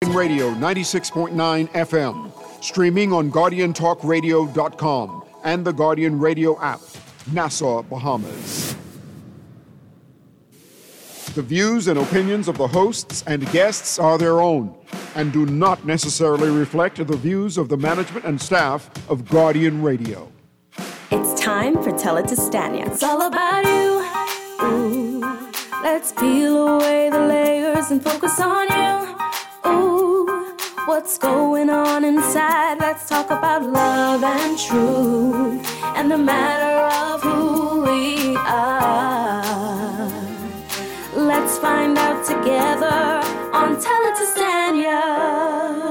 Radio 96.9 FM, streaming on GuardianTalkRadio.com and the Guardian Radio app, Nassau, Bahamas. The views and opinions of the hosts and guests are their own and do not necessarily reflect the views of the management and staff of Guardian Radio. It's time for Tell It to Stanya. It's all about you. Ooh, let's peel away the layers and focus on you. Ooh, what's going on inside? Let's talk about love and truth and the matter of who we are. Let's find out together on Tell It to Stanya.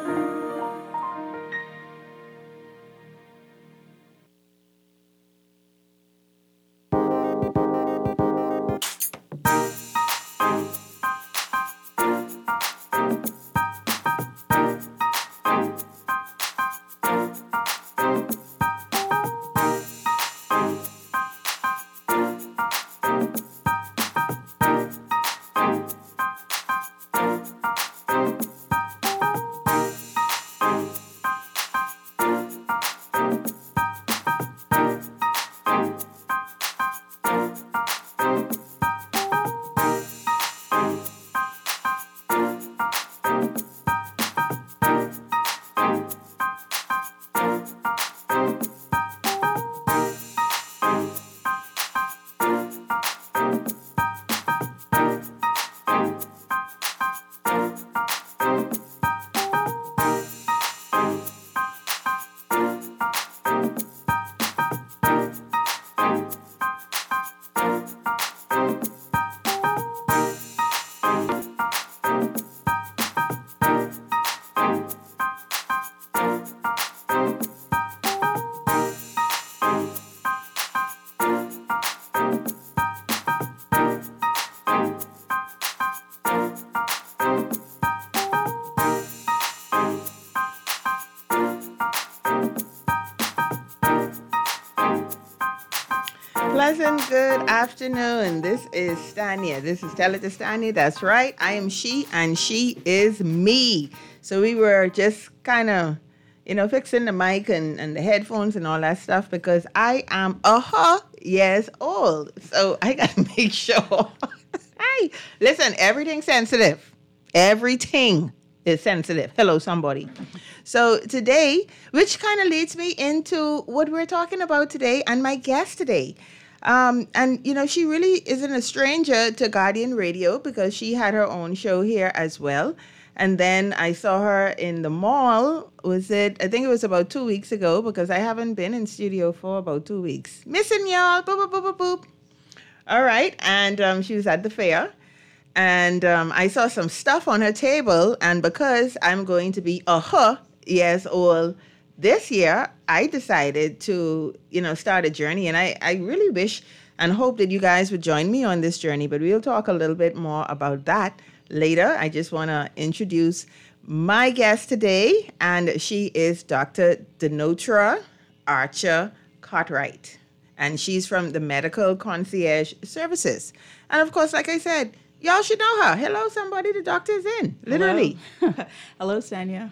Pleasant good afternoon. This is Stanya. This is Tell It to Stanya. That's right. I am she and she is me. So we were just kind of, fixing the mic and the headphones and all that stuff because I am years old. So I got to make sure. Hey, listen, everything's sensitive. Everything is sensitive. Hello, somebody. So today, which kind of leads me into what we're talking about today and my guest today. She really isn't a stranger to Guardian Radio because she had her own show here as well. And then I saw her in the mall. I think it was about 2 weeks ago because I haven't been in studio for about 2 weeks. Missing y'all. Boop, boop, boop, boop, boop. All right. And she was at the fair. And I saw some stuff on her table. And because I'm going to be years old this year, I decided to, start a journey. And I really wish and hope that you guys would join me on this journey. But we'll talk a little bit more about that later. I just want to introduce my guest today. And she is Dr. Denotra Archer Cartwright. And she's from the Medical Concierge Services. And of course, like I said, y'all should know her. Hello, somebody. The doctor's in, literally. Hello, Stanya.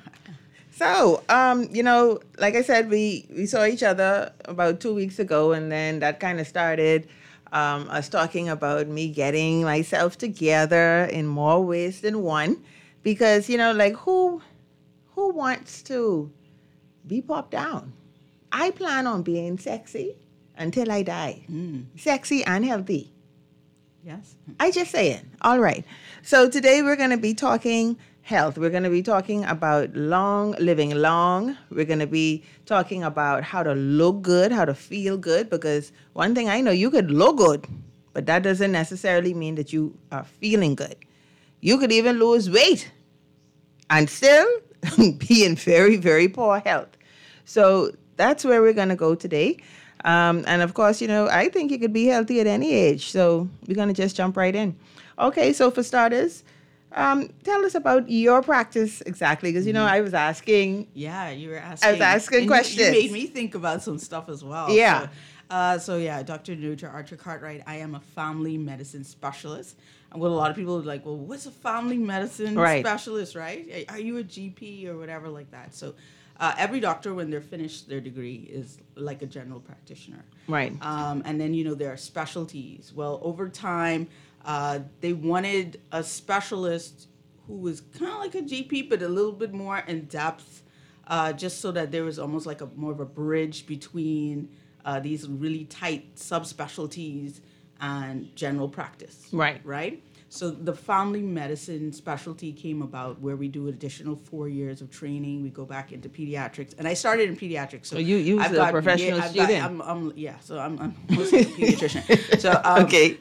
So, like I said, we saw each other about 2 weeks ago, and then that kind of started us talking about me getting myself together in more ways than one. Because, who wants to be popped down? I plan on being sexy until I die. Sexy and healthy. Yes. I just saying. All right. So today we're going to be talking health. We're going to be talking about living long. We're going to be talking about how to look good, how to feel good, because one thing I know, you could look good, but that doesn't necessarily mean that you are feeling good. You could even lose weight and still be in very, very poor health. So that's where we're going to go today. And of course, I think you could be healthy at any age. So we're going to just jump right in. Okay, so for starters, tell us about your practice exactly, because I was asking. Yeah, you were asking. I was asking questions. You made me think about some stuff as well. Yeah. So Dr. Denotra Archer Cartwright. I am a family medicine specialist. Well, a lot of people are like, well, what's a family medicine Right. specialist, right? Are you a GP or whatever like that? So every doctor, when they're finished their degree, is like a general practitioner. Right. And then, there are specialties. Well, over time, they wanted a specialist who was kind of like a GP, but a little bit more in depth, just so that there was almost like more of a bridge between these really tight subspecialties and general practice. Right. Right? So the family medicine specialty came about where we do an additional 4 years of training. We go back into pediatrics. And I started in pediatrics. So you was a professional student. I'm mostly a pediatrician. So, Okay.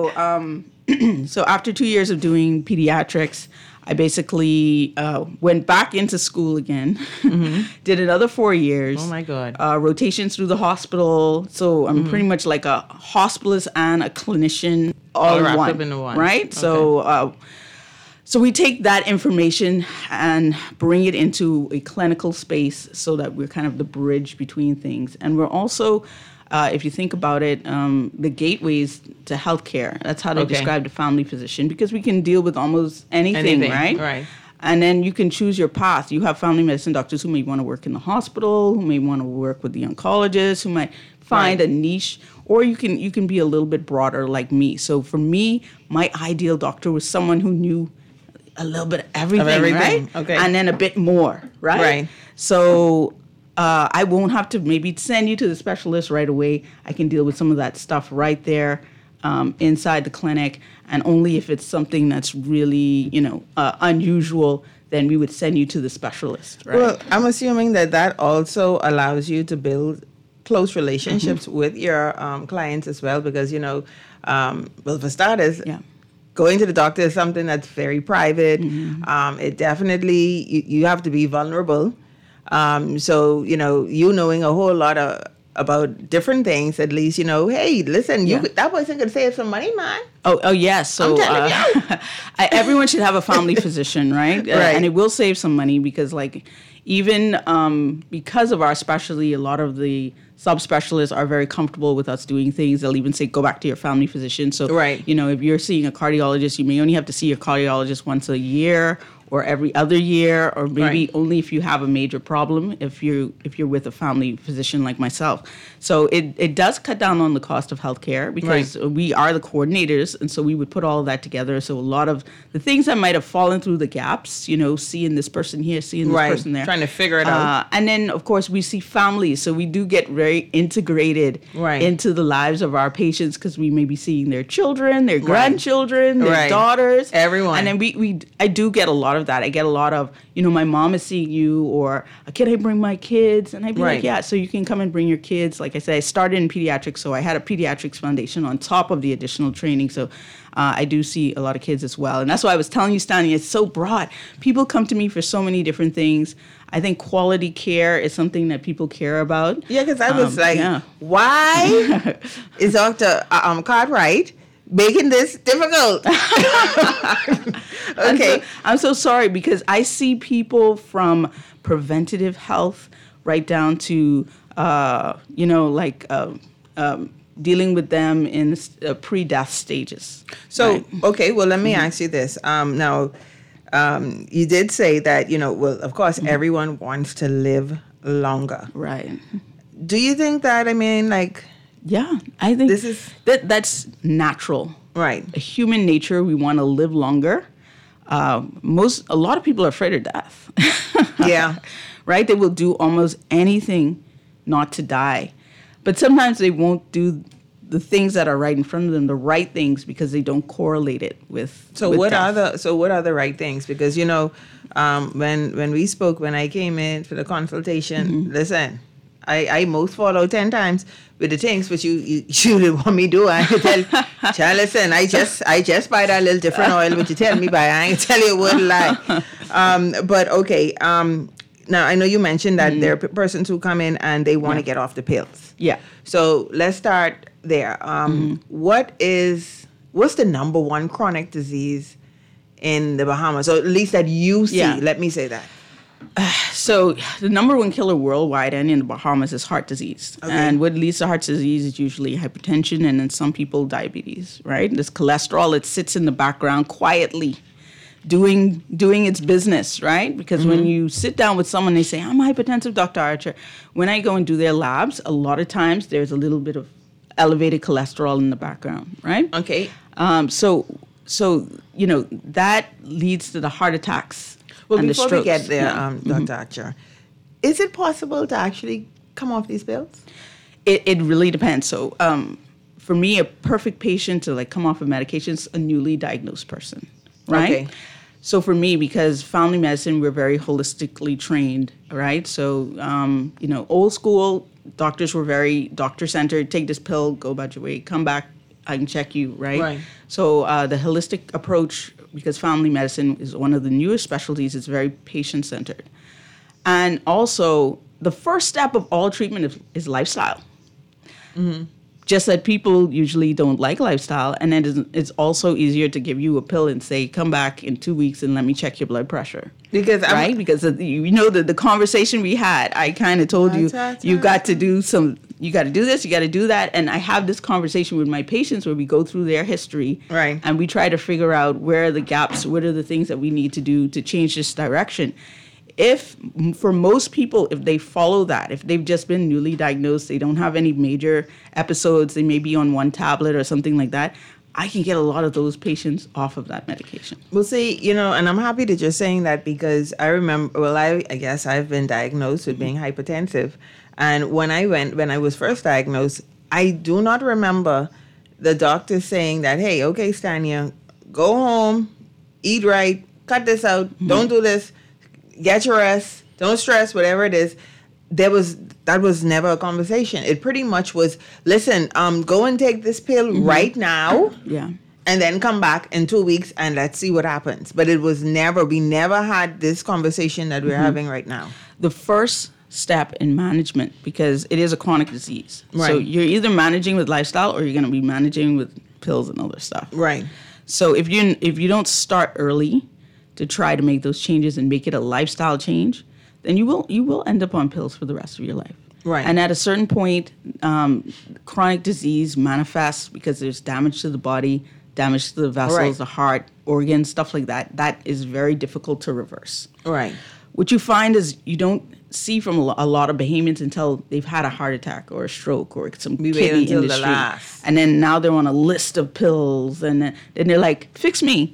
So after 2 years of doing pediatrics, I basically went back into school again, did another 4 years. Oh, my God. Rotations through the hospital. So I'm pretty much like a hospitalist and a clinician all wrapped one, up into one. right? Okay. So we take that information and bring it into a clinical space so that we're kind of the bridge between things. And we're also, if you think about it, the gateways to healthcare. That's how they describe the family physician, because we can deal with almost anything, right? Right. And then you can choose your path. You have family medicine doctors who may want to work in the hospital, who may want to work with the oncologist, who might find a niche, or you can be a little bit broader like me. So for me, my ideal doctor was someone who knew a little bit of everything, right? Okay. And then a bit more, right? Right. So I won't have to maybe send you to the specialist right away. I can deal with some of that stuff right there inside the clinic, and only if it's something that's really, unusual, then we would send you to the specialist, right? Well, I'm assuming that also allows you to build close relationships with your clients as well, because, for starters, going to the doctor is something that's very private. It definitely, you have to be vulnerable. So, you knowing a whole lot about different things, at least, hey, listen, that person could save some money, man. Oh yes. So I'm telling you. everyone should have a family physician, right? Right. And it will save some money because, even because of our specialty, a lot of the subspecialists are very comfortable with us doing things. They'll even say, go back to your family physician. So, right. If you're seeing a cardiologist, you may only have to see your cardiologist once a year or every other year, or maybe only if you have a major problem, if you're with a family physician like myself. So it does cut down on the cost of healthcare because we are the coordinators, and so we would put all of that together. So a lot of the things that might have fallen through the gaps, seeing this person here, seeing this person there. Trying to figure it out. And then, of course, we see families. So we do get very integrated into the lives of our patients because we may be seeing their children, their grandchildren, their daughters. Everyone. And then I do get a lot of that. I get a lot of, my mom is seeing you, or can I bring my kids? And I'd be like, yeah, so you can come and bring your kids. Like I said, I started in pediatrics, so I had a pediatrics foundation on top of the additional training. So I do see a lot of kids as well. And that's why I was telling you, Stanley, it's so broad. People come to me for so many different things. I think quality care is something that people care about. Yeah, because I was why is Dr. Cartwright making this difficult? Okay. I'm so sorry, because I see people from preventative health right down to, dealing with them in pre-death stages. So, okay, well, let me ask you this. Now, you did say that, of course, everyone wants to live longer. Right. Do you think that, Yeah, I think this is that's natural. Right. A human nature, we want to live longer. A lot of people are afraid of death. Yeah. Right? They will do almost anything not to die. But sometimes they won't do the things that are right in front of them, the right things, because they don't correlate it with what death. are the right things? Because when we spoke, when I came in for the consultation, listen, I most fall out 10 times with the things which you didn't want me to do. I tell, child, listen, I just buy that little different oil which you tell me buy. I ain't tell you a word lie. But okay. Now I know you mentioned that there are persons who come in and they want to get off the pills. Yeah. So let's start there. What's the number one chronic disease in the Bahamas, or at least that you see? Yeah. Let me say that. So the number one killer worldwide and in the Bahamas is heart disease. Okay. And what leads to heart disease is usually hypertension and in some people diabetes, right? This cholesterol, it sits in the background quietly doing its business, right? Because when you sit down with someone, they say, I'm hypertensive, Dr. Archer. When I go and do their labs, a lot of times there's a little bit of elevated cholesterol in the background, right? Okay. So that leads to the heart attacks. Well, and before the strokes. we get there, Dr. Archer, is it possible to actually come off these pills? It really depends. So for me, a perfect patient to come off of medication is a newly diagnosed person, right? Okay. So for me, because family medicine, we're very holistically trained, right? So, old school doctors were very doctor-centered. Take this pill, go about your way, come back, I can check you, right? Right. So the holistic approach, because family medicine is one of the newest specialties, it's very patient-centered. And also, the first step of all treatment is lifestyle. Mm-hmm. Just that people usually don't like lifestyle, and then it's also easier to give you a pill and say, come back in 2 weeks and let me check your blood pressure. Because the conversation we had, I kind of told you got to do you got to do this, you got to do that, and I have this conversation with my patients where we go through their history, right, and we try to figure out where are the gaps, what are the things that we need to do to change this direction. If for most people, if they follow that, if they've just been newly diagnosed, they don't have any major episodes, they may be on one tablet or something like that, I can get a lot of those patients off of that medication. Well, see, and I'm happy that you're saying that because I remember, I guess I've been diagnosed with being hypertensive. And when I was first diagnosed, I do not remember the doctor saying that, hey, okay, Stania, go home, eat right, cut this out, don't do this. Get your rest, don't stress, whatever it is. That was never a conversation. It pretty much was, listen, go and take this pill right now. Yeah. And then come back in 2 weeks and let's see what happens. But we never had this conversation that we're having right now. The first step in management, because it is a chronic disease. Right. So you're either managing with lifestyle or you're going to be managing with pills and other stuff. Right. So if you don't start early to try to make those changes and make it a lifestyle change, then you will end up on pills for the rest of your life. Right. And at a certain point, chronic disease manifests because there's damage to the body, damage to the vessels, right, the heart, organs, stuff like that. That is very difficult to reverse. Right. What you find is you don't see from a lot of Bahamians until they've had a heart attack or a stroke or some kidney industry. And then now they're on a list of pills and then they're like, fix me.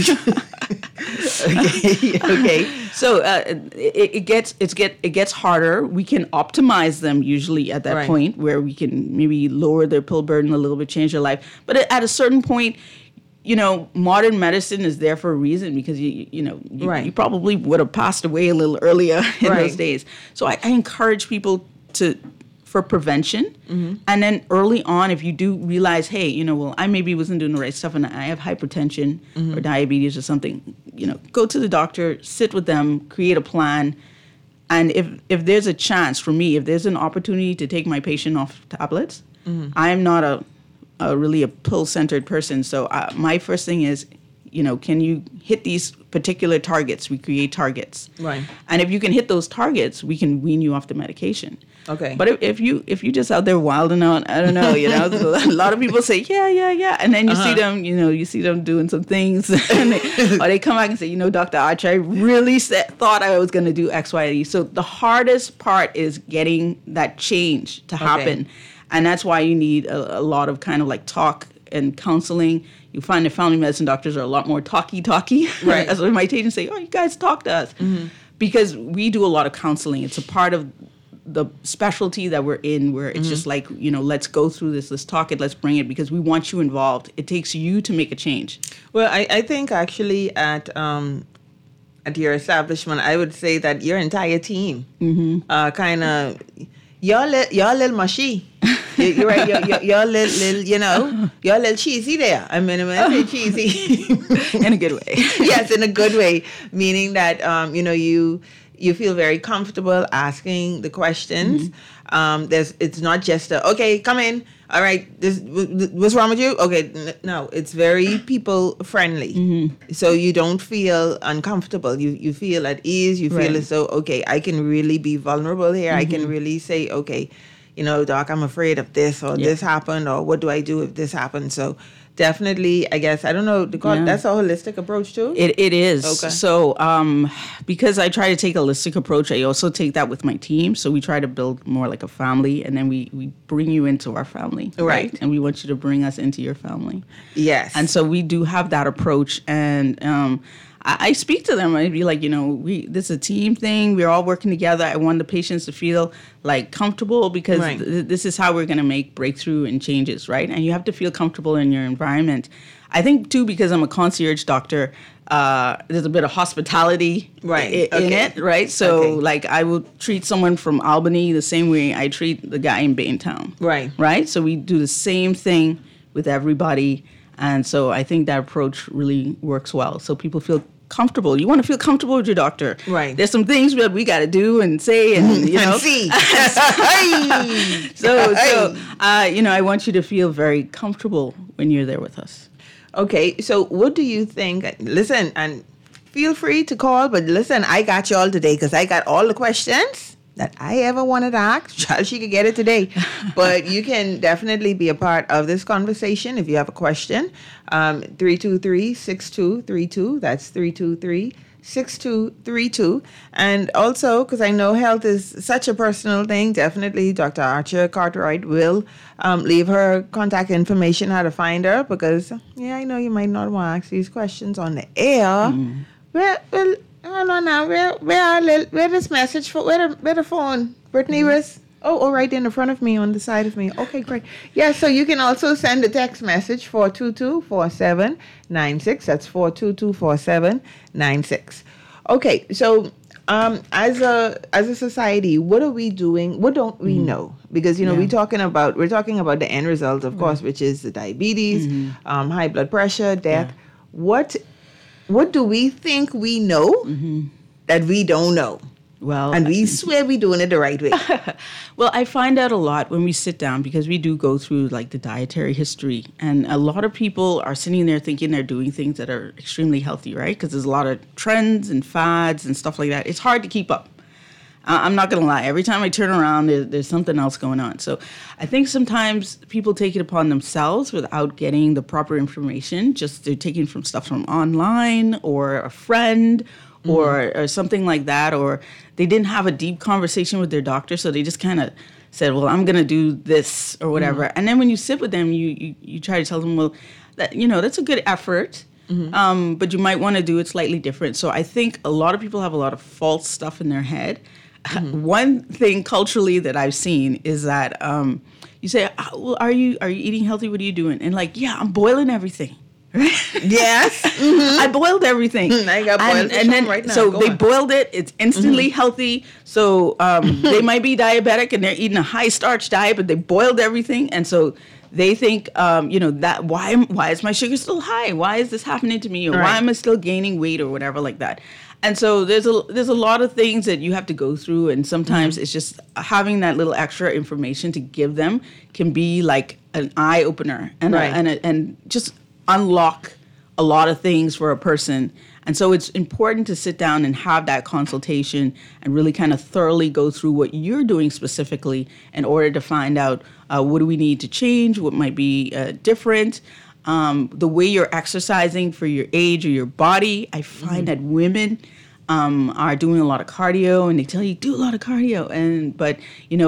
Okay. So it gets harder. We can optimize them usually at that point where we can maybe lower their pill burden a little bit, change their life. But at a certain point, modern medicine is there for a reason because you probably would have passed away a little earlier in those days. So I encourage people for prevention. And then early on, if you do realize, hey, I maybe wasn't doing the right stuff and I have hypertension or diabetes or something, go to the doctor, sit with them, create a plan. And if there's a chance for me, if there's an opportunity to take my patient off tablets, I'm not really a pill-centered person. So my first thing is, can you hit these particular targets? We create targets. Right. And if you can hit those targets, we can wean you off the medication. Okay. But if you just out there wilding out, I don't know, a lot of people say, yeah. And then you see them, you see them doing some things. And they come back and say, Dr. Archer, I really thought I was going to do X, Y, Z. So the hardest part is getting that change to happen. Okay. And that's why you need a lot of kind of like talk and counseling. You find that family medicine doctors are a lot more talky. Right. As my patients say, oh, you guys talk to us. Because we do a lot of counseling. It's a part of the specialty that we're in where it's just like, let's go through this, let's talk it, let's bring it, because we want you involved. It takes you to make a change. Well, I think actually at your establishment, I would say that your entire team kind of, y'all little mushy. You're right. You're little, you're a little cheesy there. I mean, I say cheesy in a good way. Yes, in a good way, meaning that you feel very comfortable asking the questions. It's not just okay, come in. All right, what's wrong with you? Okay, no, it's very people friendly. So you don't feel uncomfortable. You feel at ease. You feel as though, okay, I can really be vulnerable here. I can really say, okay, doc, I'm afraid of this, or this happened, or what do I do if this happens? So definitely, I guess, I don't know, that's a holistic approach too? It is. Okay. So because I try to take a holistic approach, I also take that with my team. So we try to build more like a family, and then we bring you into our family. Right. And we want you to bring us into your family. Yes. And so we do have that approach, and I speak to them. I'd be like, this is a team thing. We're all working together. I want the patients to feel like comfortable, because this is how we're going to make breakthrough and changes, right? And you have to feel comfortable in your environment. I think, too, because I'm a concierge doctor, there's a bit of hospitality in it, right? So, like, I will treat someone from Albany the same way I treat the guy in Baintown. Right? So we do the same thing with everybody. And so I think that approach really works well. So people feel comfortable. You want to feel comfortable with your doctor. Right. There's some things that we got to do and say and, and see. I want you to feel very comfortable when you're there with us. Okay. So what do you think? Listen, and feel free to call, but listen, I got you all today because I got all the questions that I ever wanted to ask. She could get it today. But you can definitely be a part of this conversation if you have a question. 323-6232. That's 323-6232. And also, because I know health is such a personal thing, definitely Dr. Archer Cartwright will leave her contact information, how to find her, because, I know you might not want to ask these questions on the air. Well, hold on now. Where this message for? Where the phone? Brittany was. Oh, right in the front of me, on the side of me. Okay, great. Yeah, so you can also send a text message 422-4796. That's 422-4796. Okay, so as a society, what are we doing? What don't we know? Because we're talking about the end result, of course, which is the diabetes, high blood pressure, death. What do we think we know that we don't know? Well, and we swear we're doing it the right way. Well, I find out a lot when we sit down, because we do go through like the dietary history, and a lot of people are sitting there thinking they're doing things that are extremely healthy, right? Because there's a lot of trends and fads and stuff like that. It's hard to keep up. I'm not going to lie. Every time I turn around, there's something else going on. So I think sometimes people take it upon themselves without getting the proper information. Just they're taking stuff from online or a friend or something like that. Or they didn't have a deep conversation with their doctor. So they just kind of said, well, I'm going to do this or whatever. And then when you sit with them, you try to tell them, well, that's a good effort. But you might want to do it slightly different. So I think a lot of people have a lot of false stuff in their head. One thing culturally that I've seen is that you say, well, are you eating healthy? What are you doing? And like, yeah, I'm boiling everything. Yes. I boiled everything. I got boiled and then right now. So they boiled it. It's instantly healthy. So they might be diabetic and they're eating a high starch diet, but they boiled everything. And so they think, that why is my sugar still high? Why is this happening to me? Or why am I still gaining weight or whatever like that? And so there's a lot of things that you have to go through, and sometimes it's just having that little extra information to give them can be like an eye opener and just unlock a lot of things for a person. And so it's important to sit down and have that consultation and really kind of thoroughly go through what you're doing specifically in order to find out what do we need to change, what might be different. The way you're exercising for your age or your body. I find that women are doing a lot of cardio, and they tell you do a lot of cardio, but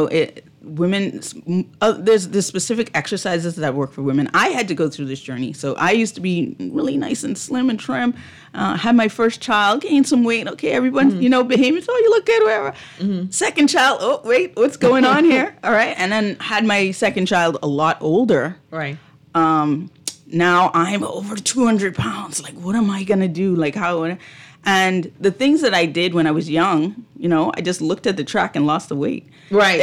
women, there's specific exercises that work for women. I had to go through this journey. So I used to be really nice and slim and trim, had my first child, gained some weight. Okay, everyone, behaving. Oh, you look good, whatever. Second child, oh, wait, what's going on here? All right. And then had my second child a lot older. Right. Now I'm over 200 pounds. Like, what am I going to do? Like, how? And the things that I did when I was young, I just looked at the track and lost the weight. Right.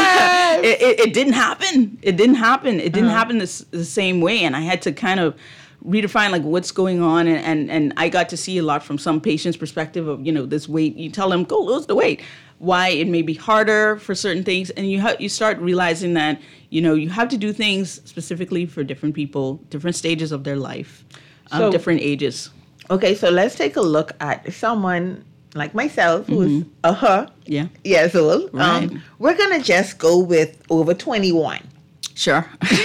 Yes. It didn't happen. It didn't happen the same way. And I had to kind of redefine like what's going on. And I got to see a lot from some patients' perspective of, this weight. You tell them, go lose the weight. Why it may be harder for certain things. And you start realizing that, you have to do things specifically for different people, different stages of their life, different ages. Okay, so let's take a look at someone like myself who's years old. Right. We're going to just go with over 21. Sure.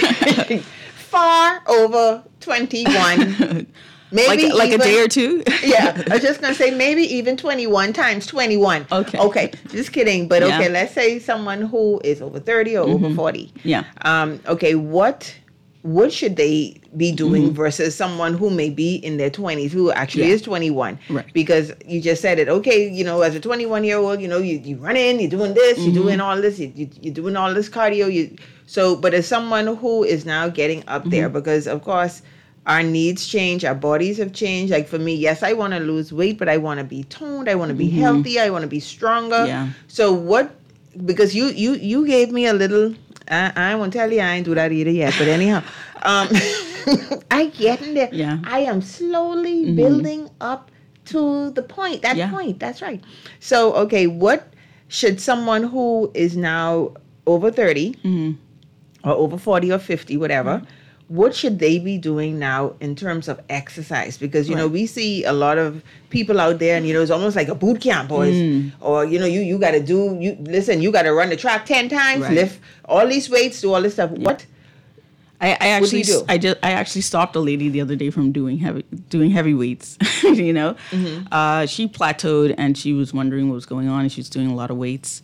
Far over 21. Maybe like even, a day or two? Yeah, I was just going to say maybe even 21 times 21. Okay, just kidding. But okay, let's say someone who is over 30 or over 40. Yeah. Okay, what should they be doing versus someone who may be in their 20s who actually is 21? Right. Because you just said it. Okay, as a 21-year-old, you run in, you're doing this, you're doing all this, you're doing all this cardio. But as someone who is now getting up there, because of course our needs change, our bodies have changed. Like for me, yes, I want to lose weight, but I want to be toned, I want to be healthy, I want to be stronger. Yeah. So because you gave me a little, I won't tell you I ain't do that either yet, but anyhow, I get in there. Yeah. I am slowly building up to the point. Point, that's right. So, okay, what should someone who is now over 30 or over 40 or 50, whatever, what should they be doing now in terms of exercise? Because, we see a lot of people out there and, it's almost like a boot camp or, you got to you got to run the track 10 times, lift all these weights, do all this stuff. Yeah. What? I actually stopped a lady the other day from doing heavy weights. She plateaued and she was wondering what was going on, and she was doing a lot of weights.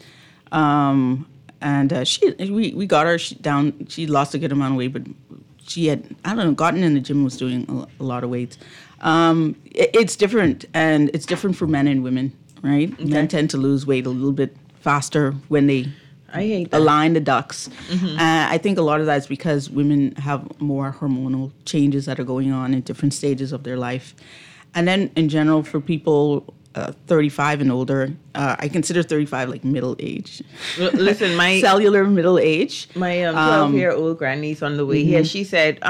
We got her down. She lost a good amount of weight, but she had, gotten in the gym and was doing a lot of weights. It's different, and it's different for men and women, right? Okay. Men tend to lose weight a little bit faster when they align the ducts. I think a lot of that is because women have more hormonal changes that are going on in different stages of their life. And then in general, for people 35 and older, I consider 35 like middle age. Listen, my cellular middle age. My 12-year-old grandniece on the way here, she said,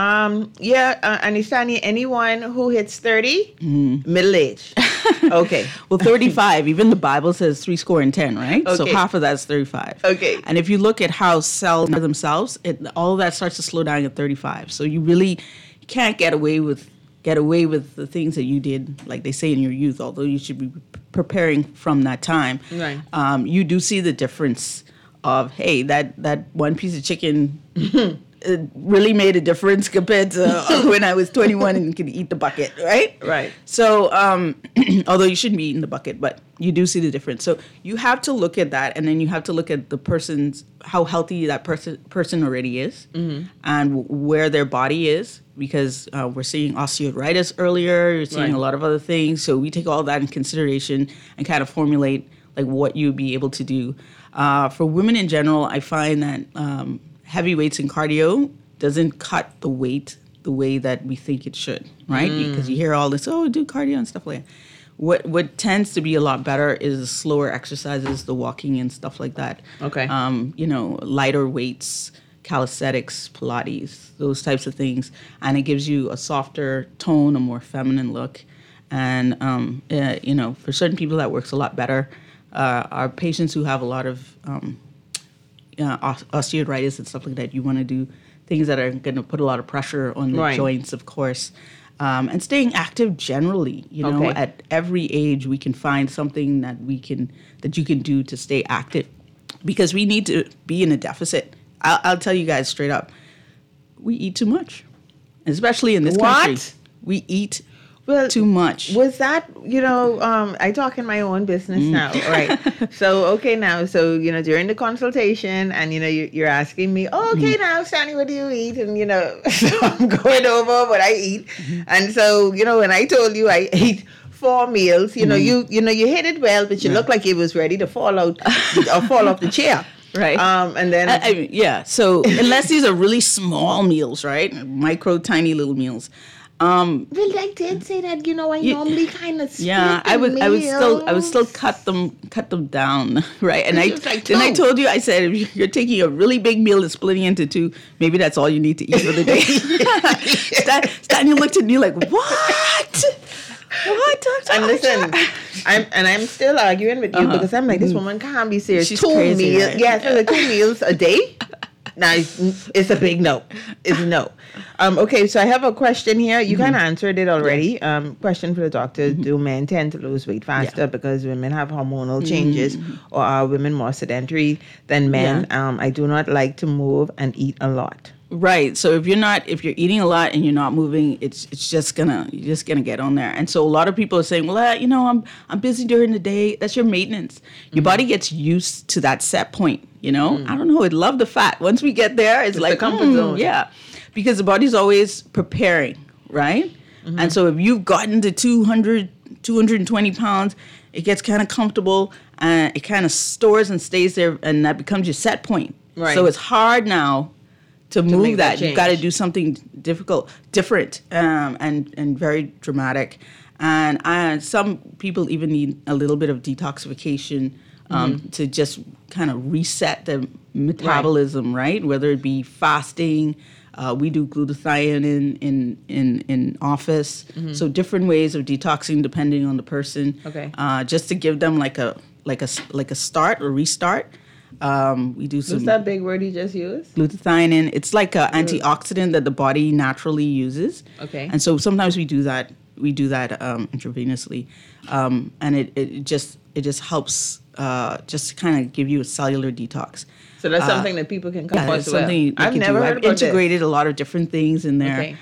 Anistania, anyone who hits 30, middle age. Okay. Well, 35, even the Bible says 70, right? Okay. So half of that's 35. Okay. And if you look at how cells are themselves, all of that starts to slow down at 35. So you really can't get away with the things that you did, like they say in your youth, although you should be preparing from that time. Right. You do see the difference of, hey, that one piece of chicken it really made a difference compared to when I was 21 and could eat the bucket, right? Right. So, although you shouldn't be eating the bucket, but you do see the difference. So you have to look at that, and then you have to look at the how healthy that person already is, and where their body is, because we're seeing osteoarthritis earlier, you're seeing a lot of other things. So we take all that in consideration and kind of formulate like what you'd be able to do. For women in general, I find that heavy weights and cardio doesn't cut the weight the way that we think it should, right? Because you hear all this, do cardio and stuff like that. What tends to be a lot better is the slower exercises, the walking and stuff like that. Okay. Lighter weights, calisthenics, Pilates, those types of things. And it gives you a softer tone, a more feminine look. And, for certain people that works a lot better. Our patients who have a lot of osteoarthritis and stuff like that, you want to do things that are going to put a lot of pressure on the joints, of course. And staying active generally, at every age we can find something that you can do to stay active, because we need to be in a deficit. I'll tell you guys straight up, we eat too much, especially in this country. We eat too much. Was that, I talk in my own business now, right? So during the consultation and, you're asking me, now, Stanley, what do you eat? And, so I'm going over what I eat. And so, when I told you I ate 4 meals, you hit it well, but you look like it was ready to fall out or fall off the chair. Right. And then. So unless these are really small meals, right? Micro, tiny little meals. Well, I did say that, I normally kind of split I would still cut them down, right? And I told you, I said, if you're taking a really big meal and splitting into two, maybe that's all you need to eat for the day. Stanley looked at me like, what? What? And listen, I'm still arguing with you because I'm like, this woman can't be serious. She's crazy, meals, right? yeah, so like 2 meals a day. Now it's a big no. It's a no. Okay, so I have a question here. You kind of answered it already. Question for the doctor: do men tend to lose weight faster because women have hormonal changes, or are women more sedentary than men? I do not like to move and eat a lot. Right. So if you're eating a lot and you're not moving, you're just gonna get on there. And so a lot of people are saying, well, I'm busy during the day. That's your maintenance. Your body gets used to that set point. I don't know. I'd love the fat. Once we get there, it's like the comfort zone. Yeah, because the body's always preparing, right? And so if you've gotten to 200, 220 pounds, it gets kind of comfortable and it kind of stores and stays there, and that becomes your set point. Right. So it's hard now to move that. You've got to change. do something different, and very dramatic. And some people even need a little bit of detoxification to just kind of reset the metabolism, right? Whether it be fasting, we do glutathione in office. So different ways of detoxing depending on the person. Okay. Just to give them like a start or restart. We do some. What's that big word you just used? Glutathione. It's like an antioxidant that the body naturally uses. Okay. And so sometimes we do that. Intravenously, and it just helps just kind of give you a cellular detox. So that's something that people can come It's as well. something I've never heard I've about integrated a lot of different things in there. Okay.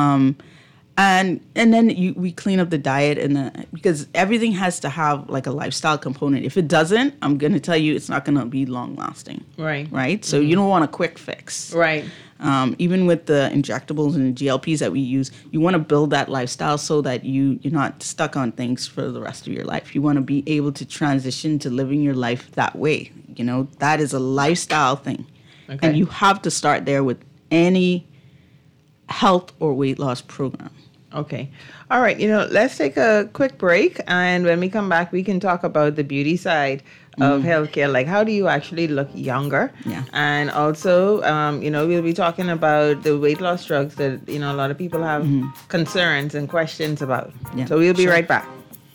And then we clean up the diet because everything has to have like a lifestyle component. If it doesn't, I'm going to tell you it's not going to be long lasting. Right. Right. So you don't want a quick fix. Right. Even with the injectables and the GLPs that we use, you want to build that lifestyle so that you're not stuck on things for the rest of your life. You want to be able to transition to living your life that way. That is a lifestyle thing. Okay. And you have to start there with any health or weight loss program. Okay. All right. Let's take a quick break. And when we come back, we can talk about the beauty side of healthcare. Like, how do you actually look younger? Yeah. And also, we'll be talking about the weight loss drugs that, a lot of people have concerns and questions about. Yeah. So we'll be right back.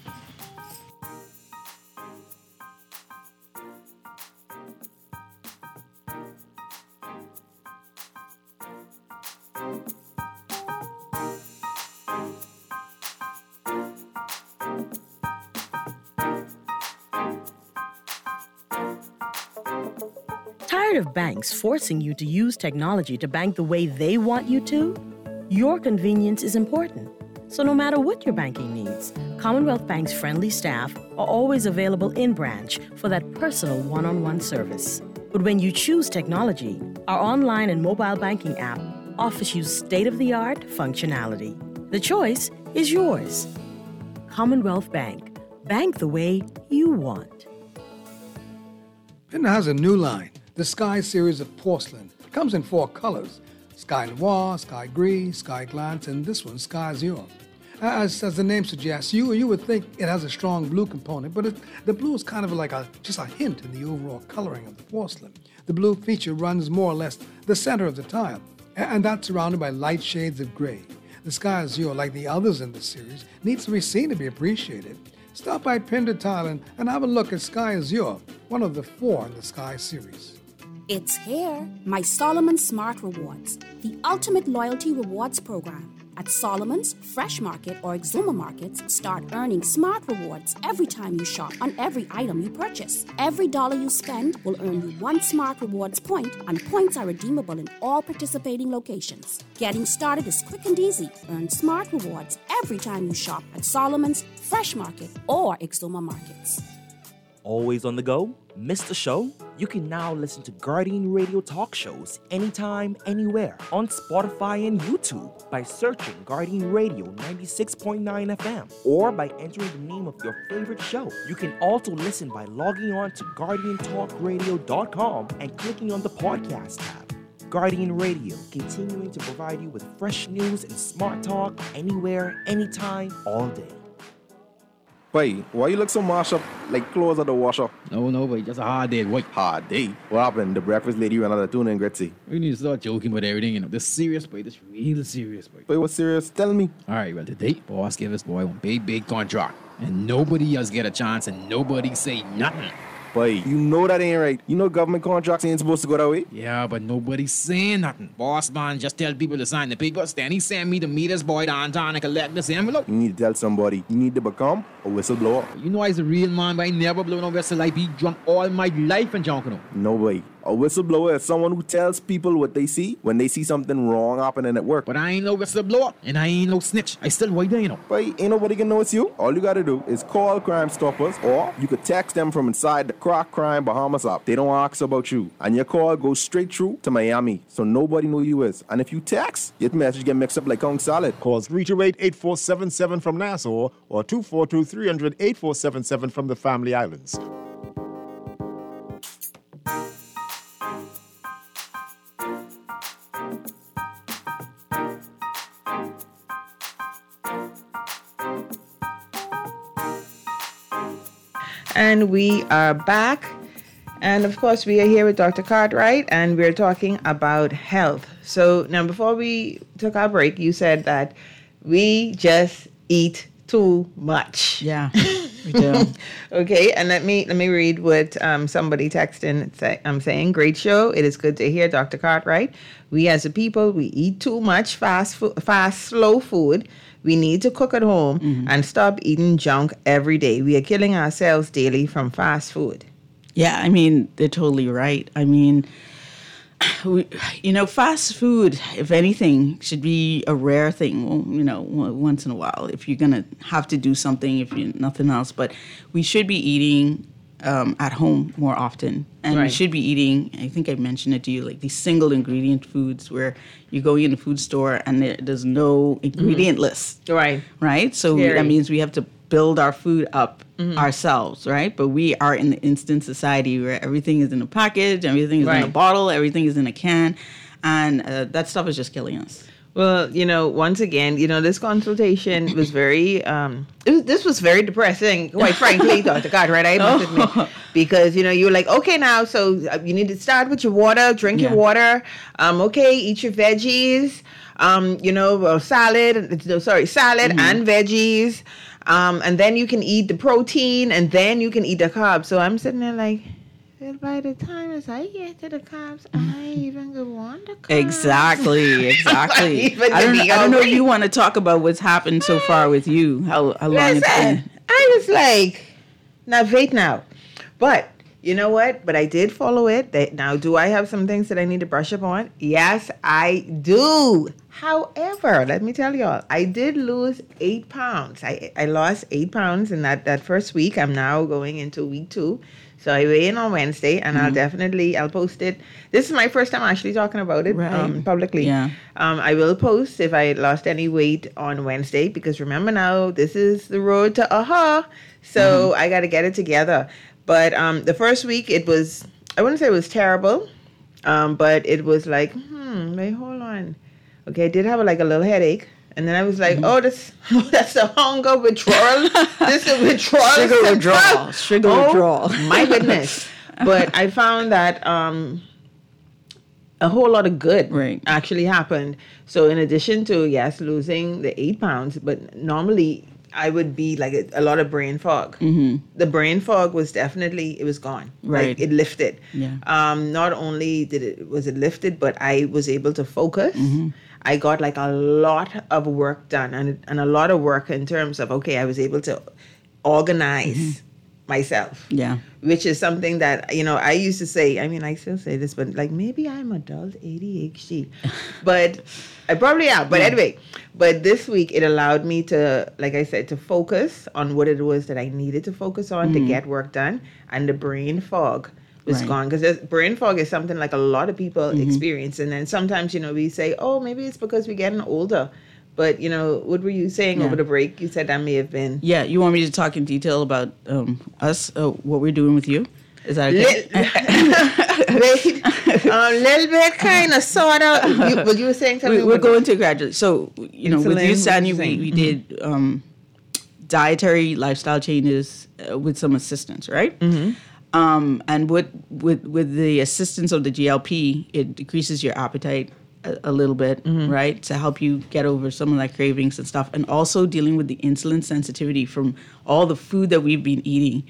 Tired of banks forcing you to use technology to bank the way they want you to? Your convenience is important. So no matter what your banking needs, Commonwealth Bank's friendly staff are always available in branch for that personal one-on-one service. But when you choose technology, our online and mobile banking app offers you state-of-the-art functionality. The choice is yours. Commonwealth Bank. Bank the way you want. Pinda has a new line, the Sky series of porcelain. It comes in 4 colors: Sky Noir, Sky Gris, Sky Glance, and this one, Sky Azure. As the name suggests, you would think it has a strong blue component, but the blue is kind of like just a hint in the overall coloring of the porcelain. The blue feature runs more or less the center of the tile, and that's surrounded by light shades of gray. The Sky Azure, like the others in this series, needs to be seen to be appreciated. Stop by Pinda Tile and have a look at Sky Azure, one of the 4 in the Sky series. It's here, my Solomon Smart Rewards, the ultimate loyalty rewards program. At Solomon's, Fresh Market, or Exuma Markets, start earning smart rewards every time you shop on every item you purchase. Every dollar you spend will earn you 1 smart rewards point, and points are redeemable in all participating locations. Getting started is quick and easy. Earn smart rewards every time you shop at Solomon's, Fresh Market, or Exuma Markets. Always on the go? Missed a show? You can now listen to Guardian Radio talk shows anytime, anywhere on Spotify and YouTube by searching Guardian Radio 96.9 FM or by entering the name of your favorite show. You can also listen by logging on to GuardianTalkRadio.com and clicking on the podcast tab. Guardian Radio, continuing to provide you with fresh news and smart talk anywhere, anytime, all day. Boy, why you look so mashed up like clothes at the washer? No, boy, just a hard day, boy. Hard day? What happened? The breakfast lady ran out of tuna and gritty. We need to start joking about everything, you know. This serious, boy. This real serious, boy. Boy, what's serious? Tell me. All right, well, today, boss gave us, boy, one big contract. And nobody else get a chance and nobody say nothing. Boy, you know that ain't right. You know government contracts ain't supposed to go that way. Yeah, but nobody's saying nothing. Boss man just tell people to sign the papers. Then he send me to meet this boy downtown and collect this envelope. You need to tell somebody. You need to become a whistleblower. You know I's a real man, but I never blow no whistle. I be drunk all my life and junk, you know. No way. A whistleblower is someone who tells people what they see when they see something wrong happening at work. But I ain't no whistleblower, and I ain't no snitch. I still white there, you know. But ain't nobody can know it's you. All you gotta do is call Crime Stoppers, or you could text them from inside the Crack Crime Bahamas app. They don't ask about you. And your call goes straight through to Miami, so nobody know you is. And if you text, your message get mixed up like Kong Salad. Call 328-8477 from Nassau, or 242-300-8477 from the Family Islands. And we are back. And of course, we are here with Dr. Cartwright, and we're talking about health. So now, before we took our break, you said that we just eat too much. Yeah, we do. Okay, and let me read what somebody texted. I'm saying, great show. It is good to hear Dr. Cartwright. We as a people, we eat too much slow food. We need to cook at home and stop eating junk every day. We are killing ourselves daily from fast food. Yeah, I mean, they're totally right. I mean, fast food, if anything, should be a rare thing, once in a while, if you're going to have to do something, if you nothing else. But we should be eating at home more often. And we should be eating, I think I mentioned it to you, like these single ingredient foods where you go in the food store and there's no ingredient list. Right? So that means we have to build our food up ourselves, right? But we are in the instant society where everything is in a package, everything is in a bottle, everything is in a can. And that stuff is just killing us. Well, once again, this consultation was very, this was very depressing, quite frankly, Dr. Cartwright, I must admit. Because, you were like, okay, now, so you need to start with your water, drink your water. Okay, eat your veggies, salad and veggies. And then you can eat the protein, and then you can eat the carbs. So I'm sitting there like, by the time as I get to the carbs, I even go on the carbs. Exactly. I don't know if you want to talk about what's happened so far with you. How long it's been. I was like, not wait now. But you know what? But I did follow it. Now, do I have some things that I need to brush up on? Yes, I do. However, let me tell y'all, I did lose 8 pounds. I lost 8 pounds in that first week. I'm now going into week 2. So I weigh in on Wednesday, and I'll post it. This is my first time actually talking about it publicly. Yeah. I will post if I lost any weight on Wednesday, because remember now, this is the road to AHA. So I got to get it together. But the first week, I wouldn't say it was terrible, but it was like, wait, hold on. Okay, I did have a little headache. And then I was like, that's the hunger withdrawal. This is withdrawal. Sugar withdrawal. My goodness. But I found that a whole lot of good actually happened. So in addition to, losing the 8 pounds, but normally I would be like a lot of brain fog. The brain fog was definitely, it was gone. Right. It lifted. Yeah. Not only was it lifted, but I was able to focus. I got a lot of work done, and a lot of work in terms of, I was able to organize myself. Yeah. Which is something that, I used to say, I still say this, but maybe I'm adult ADHD. But I probably am. But anyway, but this week it allowed me to, like I said, to focus on what it was that I needed to focus on to get work done. And the brain fog was gone, because brain fog is something a lot of people experience. And then sometimes, we say, oh, maybe it's because we're getting older. But, what were you saying over the break? You said that may have been... Yeah, you want me to talk in detail about us, what we're doing with you? Is that okay? A little bit, kind of, sort of. What you were saying? We're going to gradually. So, with you, Sandy, we did dietary lifestyle changes with some assistance, right? And with the assistance of the GLP, it decreases your appetite a little bit, right? To help you get over some of that cravings and stuff. And also dealing with the insulin sensitivity from all the food that we've been eating.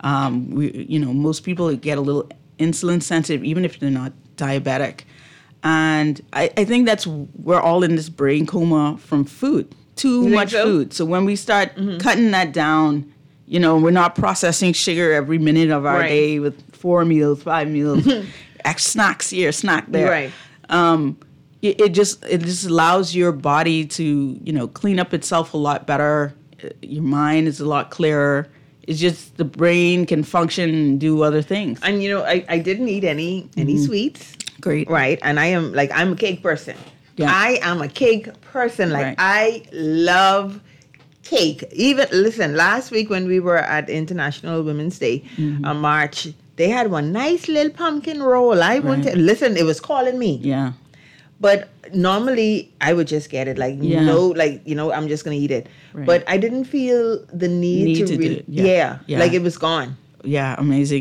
Most people get a little insulin sensitive, even if they're not diabetic. And I think we're all in this brain coma from food, too much food. So when we start cutting that down, we're not processing sugar every minute of our day with 4 meals, 5 meals, snacks here, snack there. Right. It just allows your body to, clean up itself a lot better. Your mind is a lot clearer. It's just the brain can function and do other things. And I didn't eat any sweets. Great. Right. And I'm a cake person. Yeah. I am a cake person. I love cake. Even listen, last week when we were at International Women's Day on March, they had one nice little pumpkin roll. I wanted listen, it was calling me. Yeah. But normally I would just get it I'm just gonna eat it. Right. But I didn't feel the need to really, do it. Yeah. Like it was gone. Yeah, amazing.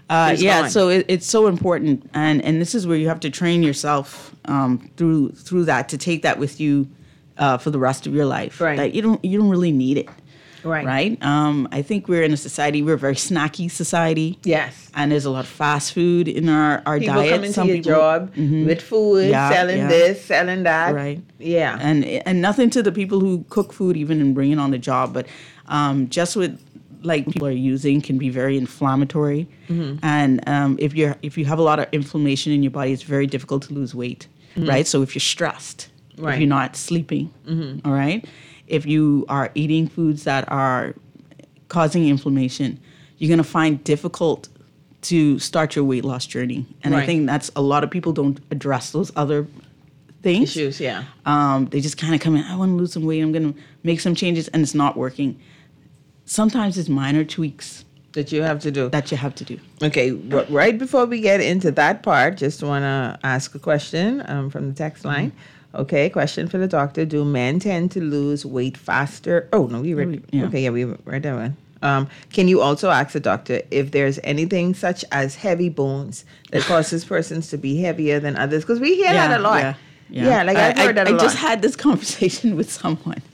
So it's so important, and this is where you have to train yourself through that to take that with you for the rest of your life. Right. That you don't really need it. Right. Right. I think we're in a society. We're a very snacky society. Yes. And there's a lot of fast food in our people diet. Come into your job with food, selling this, selling that. Right. Yeah. And nothing to the people who cook food even and bring it on the job, but just with people are using can be very inflammatory. And if you have a lot of inflammation in your body, it's very difficult to lose weight. Right. So if you're stressed, if you're not sleeping, all right. If you are eating foods that are causing inflammation, you're going to find difficult to start your weight loss journey. And I think that's a lot of people don't address those other things. Issues, yeah. They just kind of come in, I want to lose some weight, I'm going to make some changes, and it's not working. Sometimes it's minor tweaks. That you have to do. Okay, right before we get into that part, just want to ask a question from the text line. Okay, question for the doctor. Do men tend to lose weight faster? Oh, no, we read. Yeah. Okay, we read that one. Can you also ask the doctor if there's anything such as heavy bones that causes persons to be heavier than others? Because we hear that a lot. Yeah, I've heard that a lot. I just had this conversation with someone.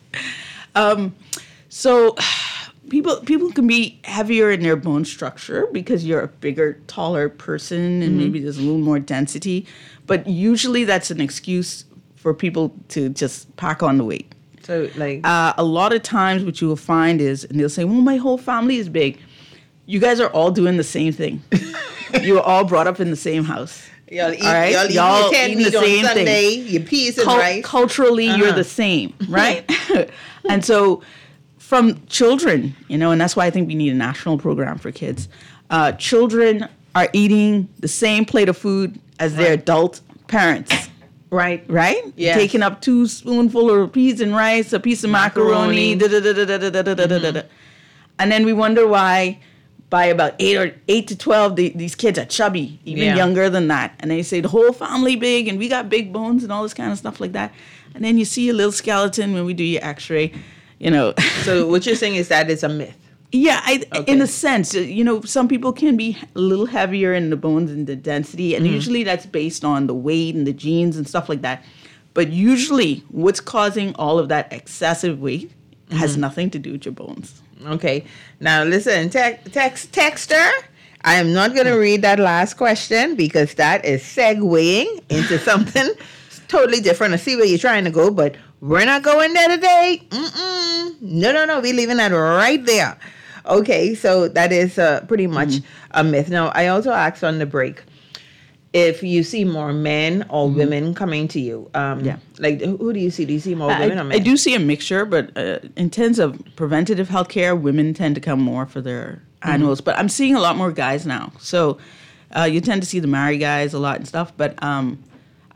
So people can be heavier in their bone structure because you're a bigger, taller person and maybe there's a little more density. But usually that's an excuse for people to just pack on the weight. So a lot of times what you will find is, and they'll say, well, my whole family is big. You guys are all doing the same thing. You were all brought up in the same house. Y'all eat the same Sunday, thing. Your peas and rice. Culturally, you're the same, right? And so from children, and that's why I think we need a national program for kids. Children are eating the same plate of food as their adult parents. Right. Yeah. Taking up 2 spoonfuls of peas and rice, a piece of macaroni. And then we wonder why by about 8 to 12, these kids are chubby, even younger than that. And they say the whole family big and we got big bones and all this kind of stuff like that. And then you see a little skeleton when we do your x-ray, So what you're saying is that it's a myth. Yeah, in a sense, some people can be a little heavier in the bones and the density, and usually that's based on the weight and the genes and stuff like that. But usually what's causing all of that excessive weight has nothing to do with your bones. Okay. Now listen, texter, I am not going to read that last question because that is segueing into something totally different. I see where you're trying to go, but we're not going there today. No. We're leaving that right there. Okay, so that is pretty much a myth. Now, I also asked on the break if you see more men or women coming to you. Who do you see? Do you see more women or men? I do see a mixture, but in terms of preventative health care, women tend to come more for their annuals. But I'm seeing a lot more guys now. So you tend to see the married guys a lot and stuff. But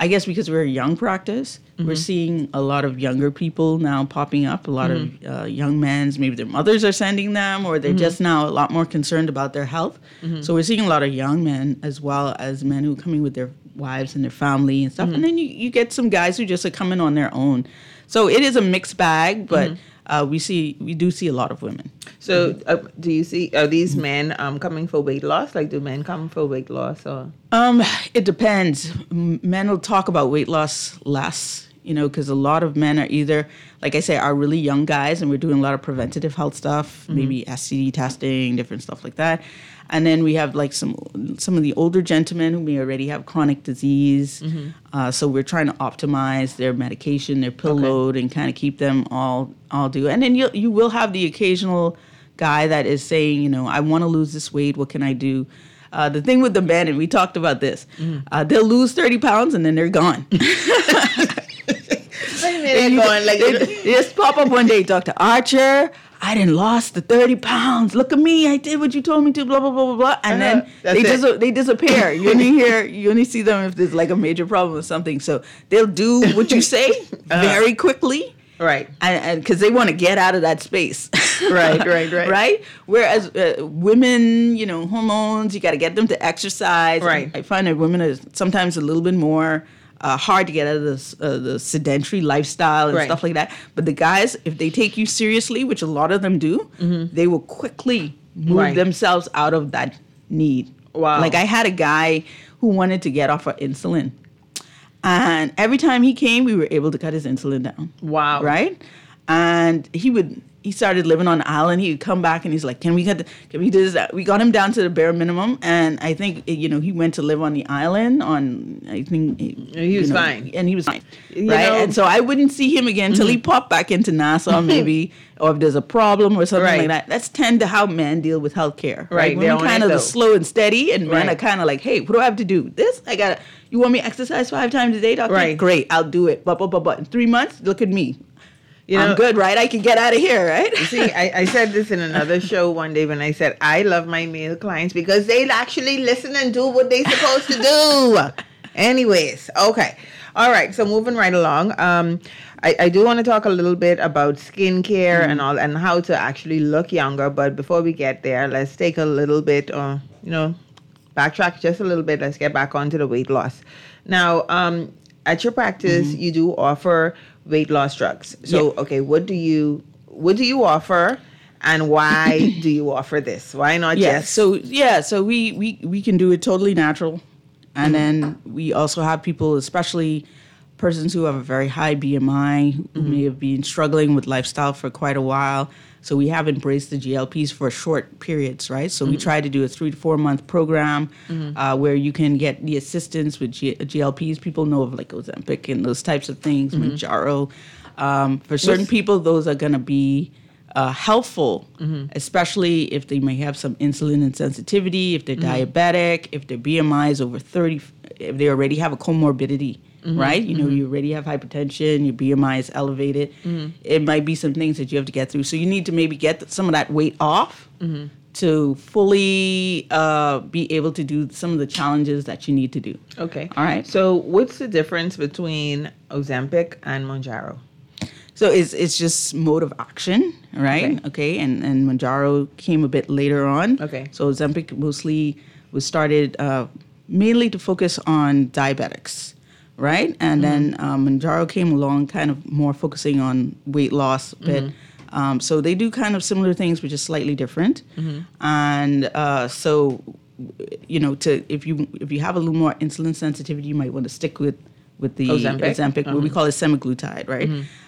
I guess because we're a young practice, we're seeing a lot of younger people now popping up, a lot of young men, maybe their mothers are sending them, or they're just now a lot more concerned about their health. So we're seeing a lot of young men as well as men who are coming with their wives and their family and stuff. And then you get some guys who just are coming on their own. So it is a mixed bag, but we do see a lot of women. So do you see, are these men coming for weight loss? Like, do men come for weight loss? Or? It depends. Men will talk about weight loss less, because a lot of men are either, like I say, are really young guys, and we're doing a lot of preventative health stuff, maybe STD testing, different stuff like that. And then we have like some of the older gentlemen who may already have chronic disease. So we're trying to optimize their medication, their pill load, and kind of keep them all do. And then you will have the occasional guy that is saying, I want to lose this weight. What can I do? The thing with the men, and we talked about this, they'll lose 30 pounds and then they're gone. They just pop up one day, Dr. Archer, I didn't lost the 30 pounds. Look at me. I did what you told me to, blah, blah, blah, blah, blah. And then they disappear. You only see them if there's like a major problem or something. So they'll do what you say very quickly. Right. And because they want to get out of that space. Right. Right? Whereas women, hormones, you got to get them to exercise. Right. I find that women are sometimes a little bit more hard to get out of the sedentary lifestyle and stuff like that. But the guys, if they take you seriously, which a lot of them do, they will quickly move themselves out of that need. Wow. Like I had a guy who wanted to get off of insulin. And every time he came, we were able to cut his insulin down. Wow. Right? And he started living on the island. He would come back and he's like, can we do this? We got him down to the bare minimum. And I think, he went to live on the island he was fine. And he was fine. Right? And so I wouldn't see him again until he popped back into Nassau maybe, or if there's a problem or something like that. That's tend to how men deal with healthcare. Right. Women kind of the slow and steady, and men are kind of like, hey, what do I have to do? This? You want me to exercise 5 times a day, doctor? Right. Great, I'll do it. But in 3 months, look at me. I'm good, right? I can get out of here, right? You see, I said this in another show one day when I said, I love my male clients because they actually listen and do what they're supposed to do. Anyways, okay. All right, so moving right along. I do want to talk a little bit about skincare and all, and how to actually look younger. But before we get there, let's take a little bit, backtrack just a little bit. Let's get back onto the weight loss. Now, at your practice, you do offer weight loss drugs. So, okay, what do you offer, and why do you offer this? Why not just? So we can do it totally natural, and then we also have people, especially persons who have a very high BMI, who may have been struggling with lifestyle for quite a while. So we have embraced the GLPs for short periods, right? So we try to do a 3 to 4 month program where you can get the assistance with GLPs. People know of like Ozempic and those types of things, Mounjaro. For certain people, those are going to be helpful, especially if they may have some insulin insensitivity, if they're diabetic, if their BMI is over 30, if they already have a comorbidity. Right? You already have hypertension, your BMI is elevated. It might be some things that you have to get through. So you need to maybe get some of that weight off to fully be able to do some of the challenges that you need to do. Okay. All right. So what's the difference between Ozempic and Mounjaro? So it's just mode of action, right? Okay. And Mounjaro came a bit later on. Okay. So Ozempic mostly was started mainly to focus on diabetics. Right? And then Mounjaro came along kind of more focusing on weight loss a bit. So they do kind of similar things, which is slightly different. And so, if you have a little more insulin sensitivity, you might want to stick with the Ozempic, what we call it semaglutide, right?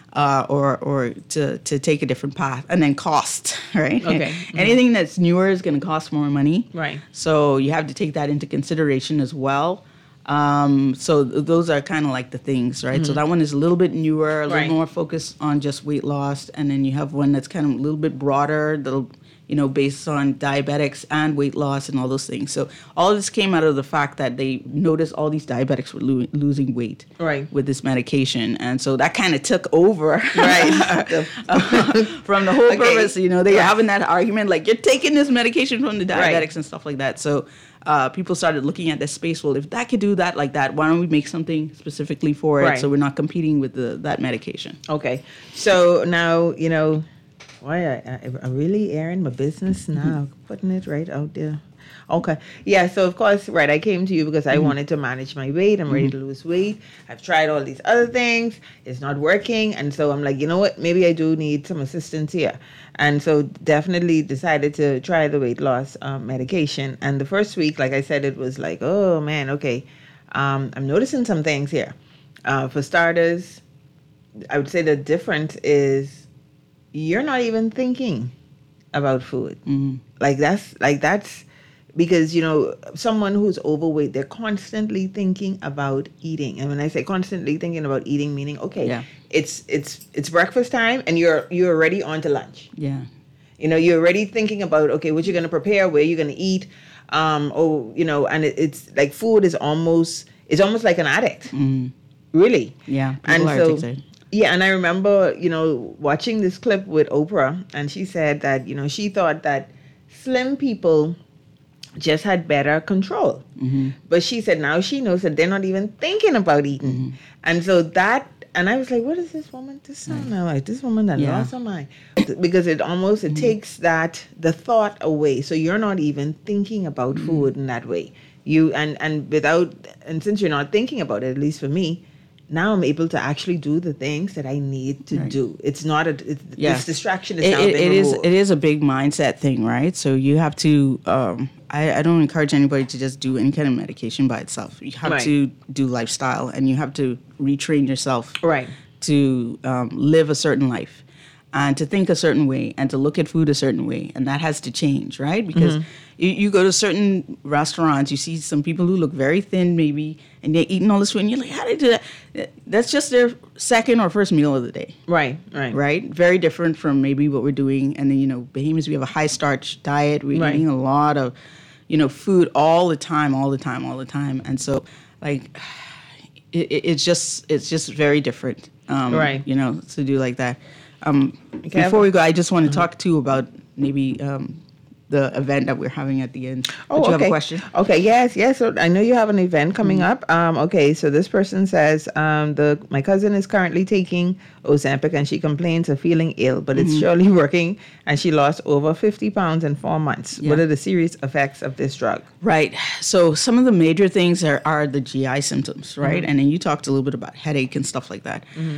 Or to take a different path. And then cost, right? Okay. Anything that's newer is going to cost more money. Right. So you have to take that into consideration as well. So those are kind of like the things, right? So that one is a little bit newer, a little more focused on just weight loss. And then you have one that's kind of a little bit broader that'll based on diabetics and weight loss and all those things. So all of this came out of the fact that they noticed all these diabetics were losing weight with this medication. And so that kind of took over from the whole purpose. They were having that argument, like, you're taking this medication from the diabetics and stuff like that. So people started looking at this space. Well, if that could do that like that, why don't we make something specifically for it so we're not competing with that medication? Okay. So now, why I'm really airing my business now, putting it right out there. Okay. Yeah, so of course, I came to you because I wanted to manage my weight. I'm ready to lose weight. I've tried all these other things. It's not working. And so I'm like, you know what? Maybe I do need some assistance here. And so definitely decided to try the weight loss medication. And the first week, like I said, it was like, oh, man, okay. I'm noticing some things here. For starters, I would say the difference is you're not even thinking about food. That's because, someone who's overweight, they're constantly thinking about eating. And when I say constantly thinking about eating, meaning, it's breakfast time and you're already on to lunch. Yeah. You're already thinking about, okay, what you're going to prepare, where you're going to eat. And it's like food is almost like an addict. Really. Yeah. And so, yeah, and I remember, watching this clip with Oprah, and she said that, she thought that slim people just had better control. But she said now she knows that they're not even thinking about eating. And so and I was like, what is this woman? This sound like this woman that lost her mind. Because it takes the thought away. So you're not even thinking about food in that way. And since you're not thinking about it, at least for me, now I'm able to actually do the things that I need to do. It's not this distraction is now being removed. It is a big mindset thing, right? So you have to, I don't encourage anybody to just do any kind of medication by itself. You have to do lifestyle, and you have to retrain yourself to live a certain life and to think a certain way and to look at food a certain way. And that has to change, right? Because you go to certain restaurants, you see some people who look very thin maybe, and they're eating all this food, and you're like, how do they do that? That's just their second or first meal of the day. Right. Very different from maybe what we're doing. And then, Bahamians, we have a high starch diet. We're eating a lot of, food all the time. And so, like, it's just very different, to do like that. Before we go, I just want to talk too about maybe the event that we're having at the end. Oh, you have a question? Okay, yes. So I know you have an event coming up. Okay, so this person says, my cousin is currently taking Ozempic and she complains of feeling ill, but it's surely working, and she lost over 50 pounds in 4 months. Yeah. What are the serious effects of this drug? Right. So some of the major things are the GI symptoms, right? And then you talked a little bit about headache and stuff like that.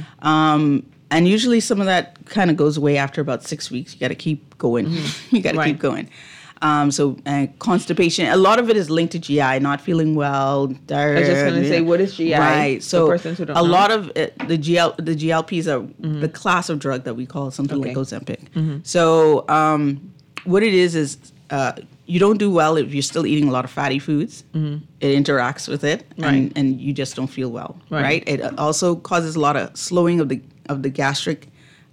And usually some of that kind of goes away after about 6 weeks. You got to keep going. You got to keep going. So constipation, a lot of it is linked to GI, not feeling well. I was just going to say, what is GI? Right. So a lot of it, the GLPs are the class of drug that we call something like Ozempic. So what it is you don't do well if you're still eating a lot of fatty foods. It interacts with it, and you just don't feel well. Right. It also causes a lot of slowing of the gastric,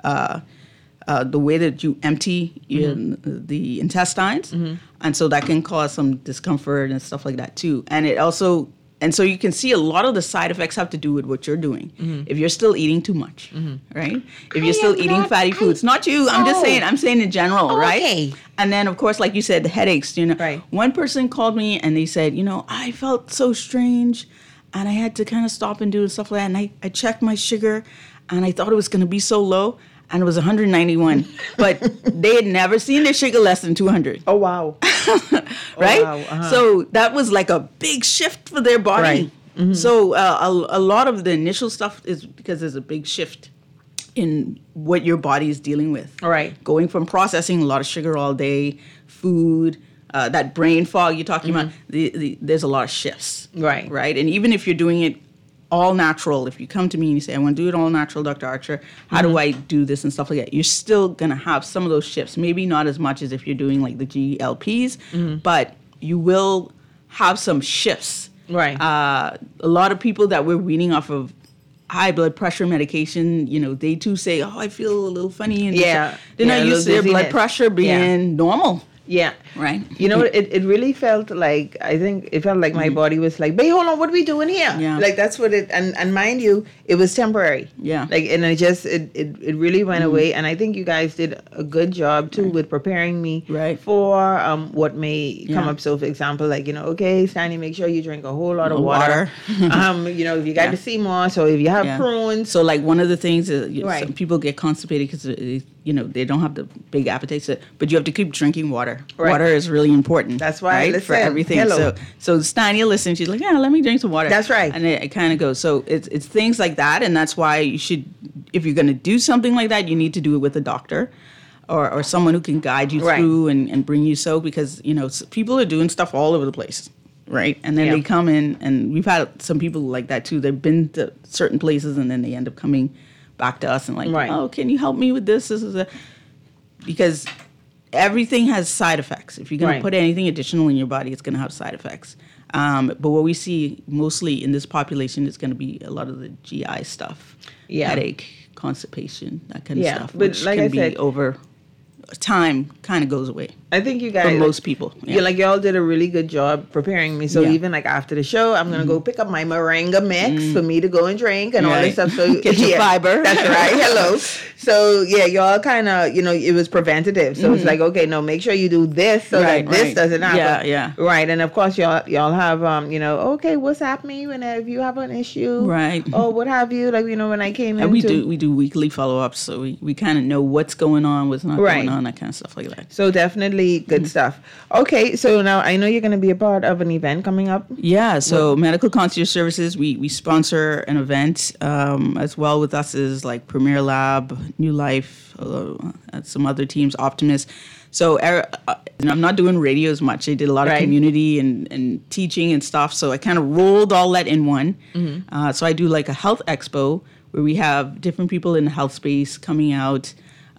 the way that you empty the intestines, and so that can cause some discomfort and stuff like that too. And so you can see a lot of the side effects have to do with what you're doing. If you're still eating too much, right? If you're still eating fatty foods, not you. I'm saying in general, right? Okay. And then of course, like you said, the headaches. One person called me and they said, I felt so strange, and I had to kind of stop and do stuff like that. And I checked my sugar, and I thought it was going to be so low, and it was 191. But they had never seen their sugar less than 200. Oh, wow. Right? Oh, wow. So that was like a big shift for their body. So a lot of the initial stuff is because there's a big shift in what your body is dealing with. Going from processing a lot of sugar all day, food, that brain fog you're talking about, there's a lot of shifts. Right? And even if you're doing it all natural, if you come to me and you say, I want to do it all natural, Dr. Archer, how do I do this and stuff like that? You're still going to have some of those shifts. Maybe not as much as if you're doing like the GLPs, but you will have some shifts. A lot of people that we're weaning off of high blood pressure medication, they too say, oh, I feel a little funny. And Yeah. they're not used to their blood pressure being normal. Yeah. Right. It really felt like, I think it felt like my body was like, babe, hold on, what are we doing here? Yeah. Like, that's what and mind you, it was temporary. Yeah. Like, and it really went away. And I think you guys did a good job too with preparing me for what may come up. So, for example, like, okay, Stanley, make sure you drink a whole lot of water. If you got to see more, so if you have prunes. So, like, one of the things is some people get constipated because they don't have the big appetites, but you have to keep drinking water. Right. Water is really important. That's why I listen. For everything. Hello. So Stania listened. She's like, yeah, let me drink some water. That's right. And it kind of goes. So it's things like that, and that's why you should, if you're going to do something like that, you need to do it with a doctor. Or someone who can guide you through and bring you because people are doing stuff all over the place, right? And then they come in, and we've had some people like that too. They've been to certain places, and then they end up coming back to us and like, oh, can you help me with this? This is because everything has side effects. If you're going to put anything additional in your body, it's going to have side effects. But what we see mostly in this population is going to be a lot of the GI stuff, headache, constipation, that kind of stuff, but which like can I be said, over time kind of goes away. I think you guys, for most people, y'all did a really good job preparing me. So even like after the show, I'm gonna go pick up my moringa mix for me to go and drink and all this stuff. So get your fiber. That's right. Hello. So y'all kind of it was preventative. So it's like, okay, no, make sure you do this so that this doesn't happen. Yeah. Right. And of course y'all have okay, what's happening if you have an issue, right? Or what have you? Like when I came in, we do weekly follow ups, so we kind of know what's going on, what's not going on, that kind of stuff like that. So definitely good stuff. Okay, so now I know you're going to be a part of an event coming up. Yeah, so Medical Concierge Services, we sponsor an event as well. With us is like Premier Lab, New Life, some other teams, Optimus. So I'm not doing radio as much. I did a lot of community and teaching and stuff. So I kind of rolled all that in one. So I do like a health expo where we have different people in the health space coming out.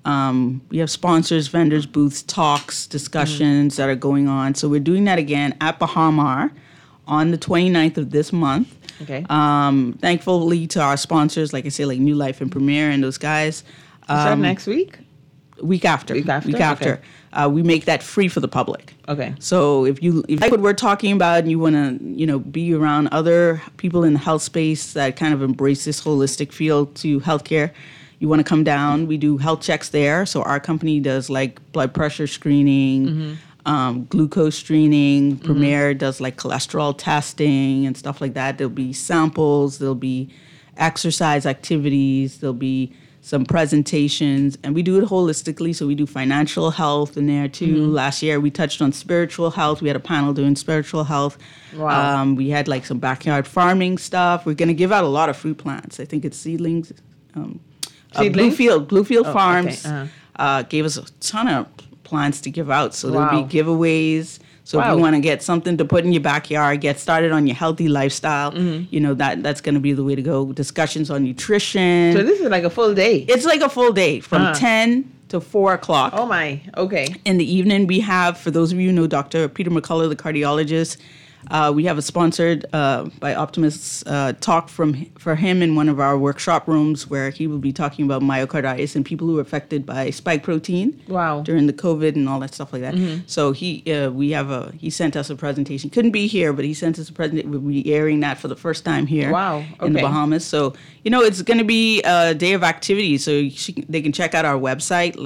We have sponsors, vendors, booths, talks, discussions that are going on. So we're doing that again at Bahamar on the 29th of this month. Okay. Thankfully to our sponsors, like I say, like New Life and Premier and those guys. Is that next week? Week after. Okay. We make that free for the public. Okay. So if you like what we're talking about and you want to, be around other people in the health space that kind of embrace this holistic field to healthcare, you want to come down, we do health checks there. So our company does like blood pressure screening, glucose screening. Premier does like cholesterol testing and stuff like that. There'll be samples, there'll be exercise activities, there'll be some presentations, and we do it holistically. So we do financial health in there too. Last year we touched on spiritual health. We had a panel doing spiritual health. Wow. We had like some backyard farming stuff. We're going to give out a lot of fruit plants. I think it's seedlings. Bluefield Farms gave us a ton of plants to give out. So there'll be giveaways. So if you want to get something to put in your backyard, get started on your healthy lifestyle, that's going to be the way to go. Discussions on nutrition. So this is like a full day. It's like a full day from 10 to 4 o'clock. Oh my, okay. In the evening, we have, for those of you who know Dr. Peter McCullough, the cardiologist, we have a sponsored by Optimus talk for him in one of our workshop rooms where he will be talking about myocarditis and people who are affected by spike protein during the COVID and all that stuff like that. So he sent us a presentation. Couldn't be here, but he sent us a presentation. We'll be airing that for the first time here in the Bahamas. So, it's going to be a day of activity. So they can check out our website,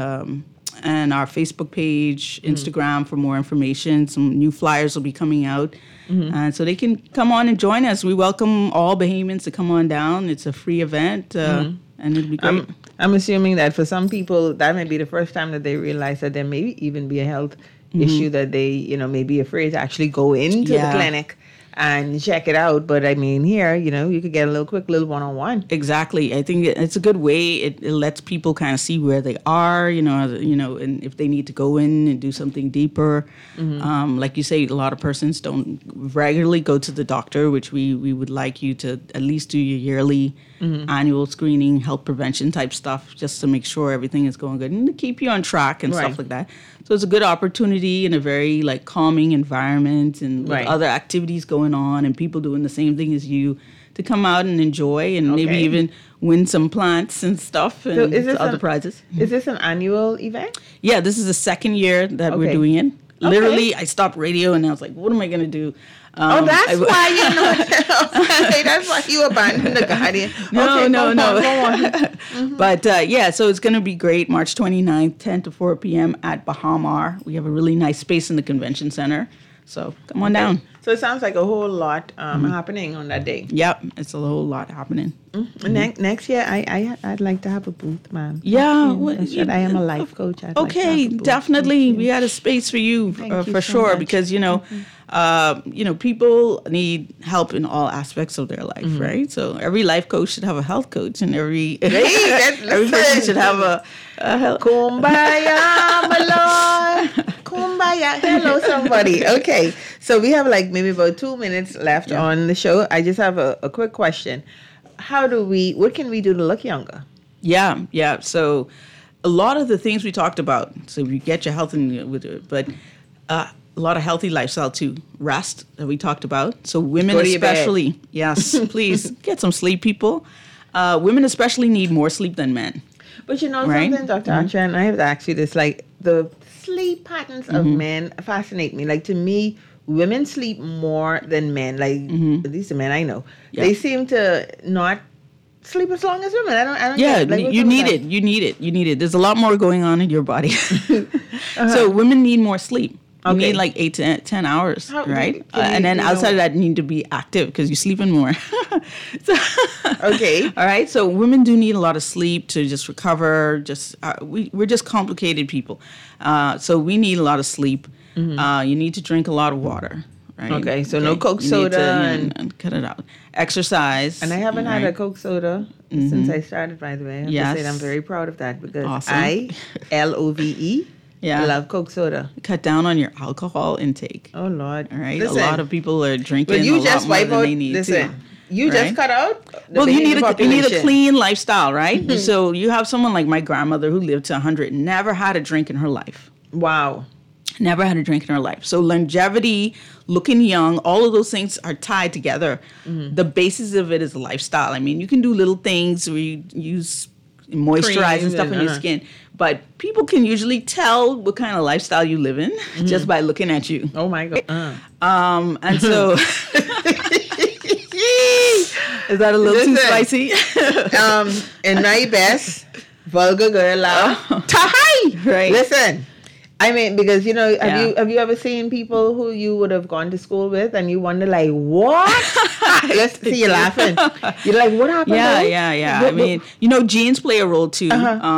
and our Facebook page, Instagram for more information. Some new flyers will be coming out. And so they can come on and join us. We welcome all Bahamians to come on down. It's a free event, and it'll be great. I'm assuming that for some people, that may be the first time that they realize that there may even be a health issue that they, may be afraid to actually go into the clinic and check it out. But I mean, here, you could get a quick little one-on-one. Exactly. I think it's a good way. It lets people kind of see where they are, and if they need to go in and do something deeper. Like you say, a lot of persons don't regularly go to the doctor, which we would like you to at least do your yearly annual screening, health prevention type stuff, just to make sure everything is going good and to keep you on track and stuff like that. So it's a good opportunity in a very calming environment and with other activities going on and people doing the same thing as you to come out and enjoy and maybe even win some plants and stuff and other prizes. Is this an annual event? Yeah, this is the second year that we're doing it. Literally, I stopped radio and I was like, what am I going to do? That's why you know. Okay, that's why you abandoned the Guardian. No. Go on. But so it's going to be great. March 29th, 10 to 4 p.m. at Bahamar. We have a really nice space in the convention center. So come on down. So it sounds like a whole lot happening on that day. Yep, it's a whole lot happening. Next year, I'd like to have a booth, ma'am. Yeah. I am a life coach. Definitely. We had a space for you, for sure, because, people need help in all aspects of their life, right? So every life coach should have a health coach, and every person should have a health. Kumbaya, my Lord. Kumbaya. Hello, somebody. Okay. So we have maybe about 2 minutes left on the show. I just have a quick question. What can we do to look younger? Yeah. So a lot of the things we talked about, so you get your health but a lot of healthy lifestyle too. Rest that we talked about. So women especially, yes, please get some sleep, people. Women especially need more sleep than men. But something, Dr. Archer, and I have to ask you this, the sleep patterns of men fascinate me. To me, women sleep more than men. At least the men I know, they seem to not sleep as long as women. I don't. Yeah, you need it. You need it. There's a lot more going on in your body. So women need more sleep. You need 8 to 10 hours, right? And then outside of that, you need to be active because you're sleeping more. All right. So women do need a lot of sleep to just recover. We're just complicated people. So we need a lot of sleep. You need to drink a lot of water. Right? Okay. So no Coke soda and cut it out. Exercise. And I haven't had a Coke soda since I started, by the way. I have to say I'm very proud of that because I LOVE. Yeah. I love Coke soda. Cut down on your alcohol intake. Oh, Lord. All right. A lot of people are drinking you a just lot more than they need to. You just cut out you need a clean lifestyle, right? So you have someone like my grandmother who lived to 100, never had a drink in her life. Wow. Never had a drink in her life. So longevity, looking young, all of those things are tied together. The basis of it is a lifestyle. I mean, you can do little things where you use moisturize and stuff on your skin. But people can usually tell what kind of lifestyle you live in just by looking at you. Oh, my God. And so... Is that a little too spicy? In my best vulgar girl laugh. Right. Listen. I mean, because, have you ever seen people who you would have gone to school with and you wonder, what? Let's see you laughing. You're like, what happened? Yeah. I mean, genes play a role too.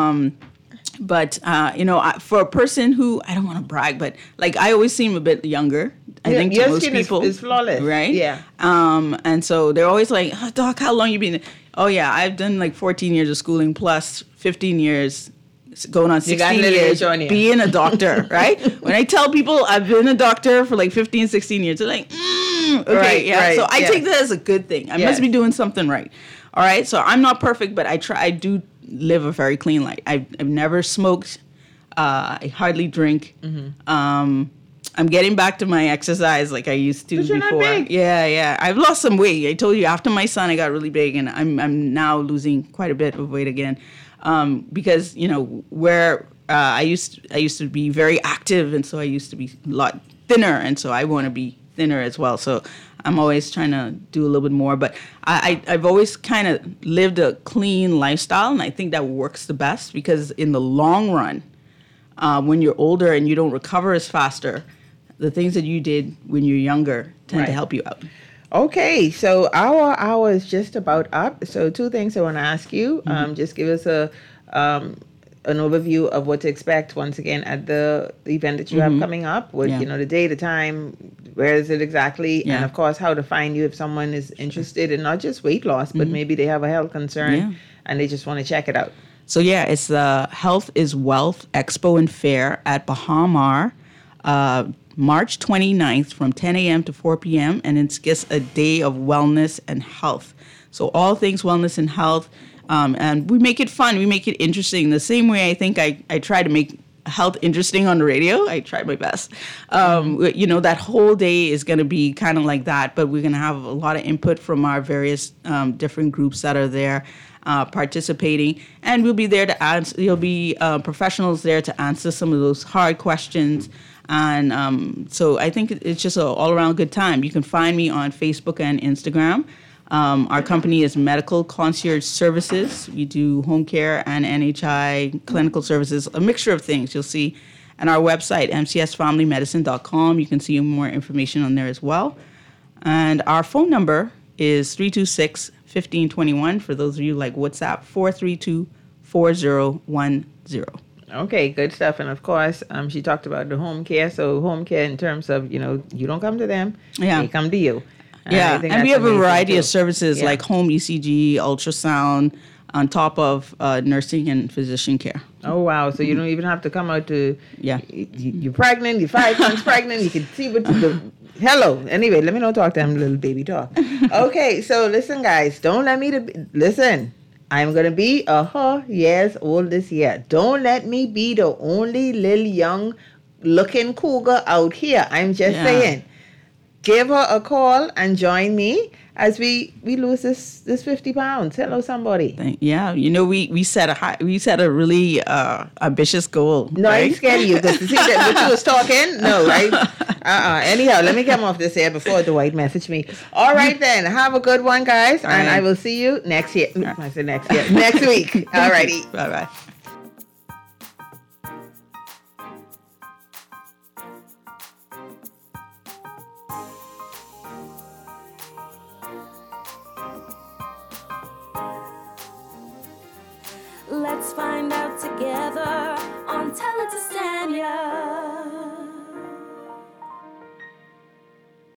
But, for a person who, I don't want to brag, but I always seem a bit younger. I think your to most skin people. is flawless. Right? Yeah. And so they're always like, oh, Doc, how long you been? Oh, yeah, I've done 14 years of schooling plus 15 years, going on 16 years being a doctor, right? When I tell people I've been a doctor for 15, 16 years, they're like, okay, yeah. Right, so I take that as a good thing. I must be doing something right. All right. So I'm not perfect, but I do live a very clean life. I've never smoked. I hardly drink. I'm getting back to my exercise like I used to before. Not big. Yeah. I've lost some weight. I told you after my son, I got really big, and I'm now losing quite a bit of weight again. Because where I used to be very active, and so I used to be a lot thinner, and so I want to be thinner as well. So I'm always trying to do a little bit more, but I've always kind of lived a clean lifestyle, and I think that works the best because in the long run, when you're older and you don't recover as faster, the things that you did when you're younger tend to help you out. Okay, so our hour is just about up. So 2 things I want to ask you. Just give us an overview of what to expect once again at the event that you have coming up. With the day, the time, where is it exactly, and of course how to find you if someone is interested in not just weight loss, but maybe they have a health concern and they just want to check it out. So it's the Health is Wealth Expo and Fair at Bahamar. March 29th from 10 a.m. to 4 p.m. And it's just a day of wellness and health. So all things wellness and health. And we make it fun. We make it interesting. The same way I think I try to make health interesting on the radio. I tried my best. That whole day is going to be kind of like that, but we're going to have a lot of input from our various different groups that are there participating, and we'll be there to answer. There'll be professionals there to answer some of those hard questions. And so I think it's just an all-around good time. You can find me on Facebook and Instagram. Our company is Medical Concierge Services. We do home care and NHI clinical services, a mixture of things you'll see. And our website, mcsfamilymedicine.com. You can see more information on there as well. And our phone number is 326-1521. For those of you like WhatsApp, 432-4010. Okay, good stuff. And of course, she talked about the home care. So home care in terms of, you don't come to them, they come to you. And we have a variety of services like home ECG, ultrasound, on top of nursing and physician care. Oh, wow. So you don't even have to come out to, you're pregnant, you're 5 months pregnant, you can see what hello. Anyway, let me not talk to them little baby talk. Okay, so listen, guys, don't let me, listen. I'm going to be 100 years old this year. Don't let me be the only little young looking cougar out here. I'm just saying. Give her a call and join me as we lose this 50 pounds. Hello, somebody. We set a really ambitious goal. No, right? I ain't scared of you. Because see that what you was talking? No, right? Anyhow, let me come off this here before Dwight message me. All right, then. Have a good one, guys. And I will see you next year. I said next year. Next week. All righty. Bye-bye. Let's find out together on Tell It to Stand.